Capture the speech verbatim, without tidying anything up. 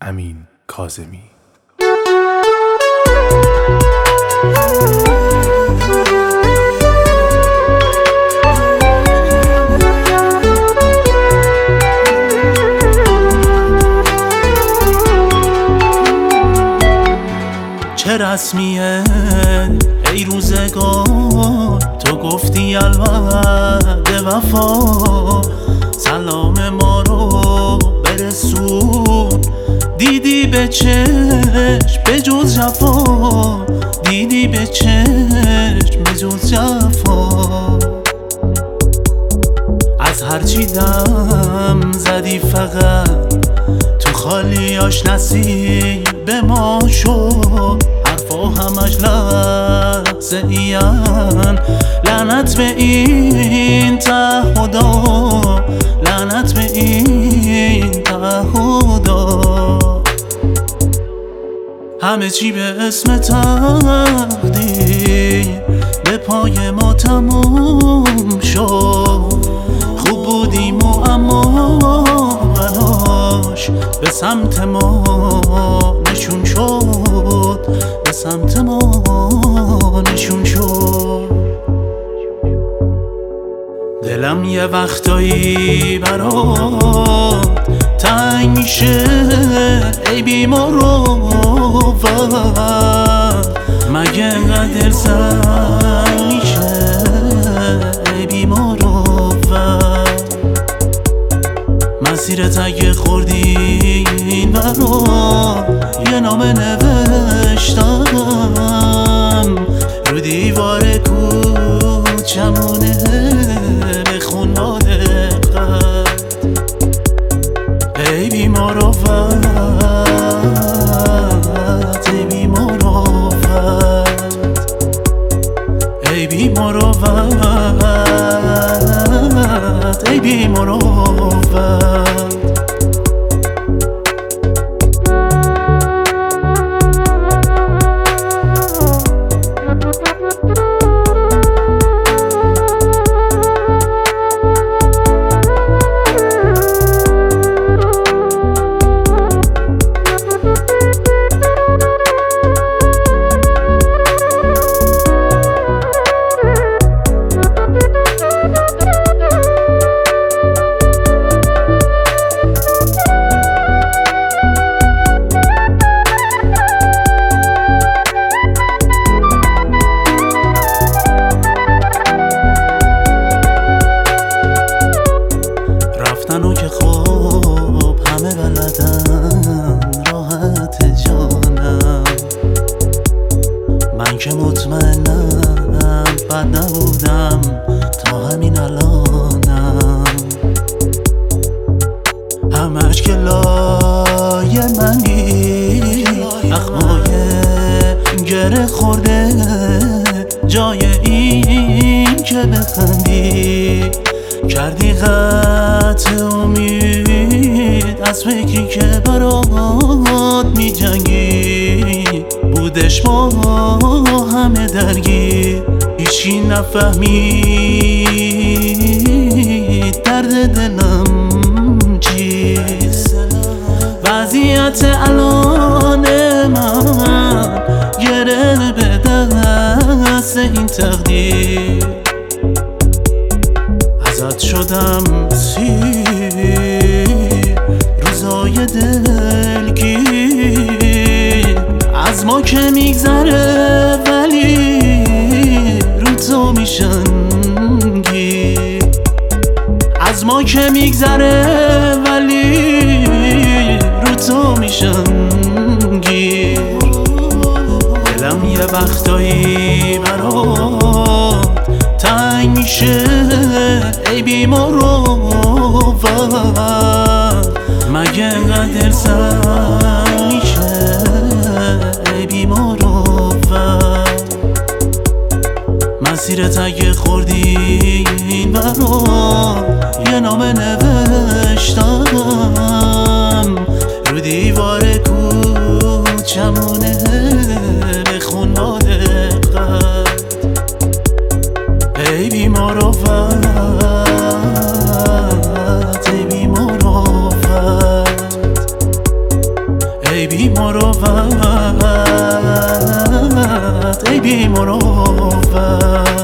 امین کاظمی. چه رسمیه ای روزگار، تو گفتی الوعد وفا، سلام ما رو برسون. دیدی به چشم به جز جفا، دیدی به چشم به جز جفا. از هرچی دم زدی فقط تو خالیاش نصیب ما شد. حرفا همش لحظه این، لعنت به این تعهدا، لعنت به این تعهدا. همه چی به اسم تقدیر به پای ما تموم شد. خوب بودیم و اما بلاش به سمت ما نشون شد، به سمت ما نشون شد. دلم یه وقتایی برات تنگ میشه ای بی‌مروت، مگه انقدر سنگ میشه ای بی‌مروت. مسیرت اگه خوردی این برا، یه نامه نوشتم رو دیوار کوچمونه، بخون با دقت ای بی‌مروت، ای بی‌مروت، ای بی‌مروت، ای بی‌مروت. و که خوب همه بلدن راحت جانم، من که مطمئنم بد نبودم تا همین الانم. همش که لای منی، اخمای گره خورده جای این که بخندی. کردی قطع امید از فکری که برات می جنگی. بودش با همه درگیر، هیچی نفهمید درد دلم چیست. وضعیت الان من گره به دست این تقدیر. ازت شدم سیر روزای دلگیر، از ما که میگذره ولی رو تو میشن گیر. از ما که میگذره ولی رو تو میشن گیر. دلم یه وقتایی برات تنگ میشه ای بی‌مروت، مگه انقدر سنگ میشه ای بی‌مروت. مسیرت اگه خوردی این برا، یه نامه نوشتم رو دیوار کوچمونه، بخون با دقت ای بی‌مروت، ای بی‌مروت، مروت ای بی مروت